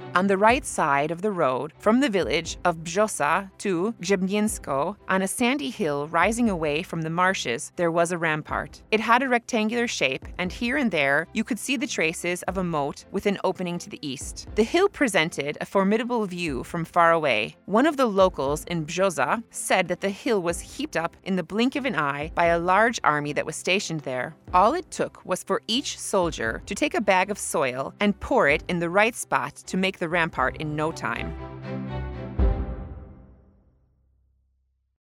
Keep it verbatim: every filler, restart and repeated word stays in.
On the right side of the road, from the village of Bjosa to Grzebniensko, on a sandy hill rising away from the marshes, there was a rampart. It had a rectangular shape, and here and there you could see the traces of a moat with an opening to the east. The hill presented a formidable view from far away. One of the locals in Bjosa said that the hill was heaped up in the blink of an eye by a large army that was stationed there. All it took was for each soldier to take a bag of soil and pour it in the right spot to make the rampart in no time.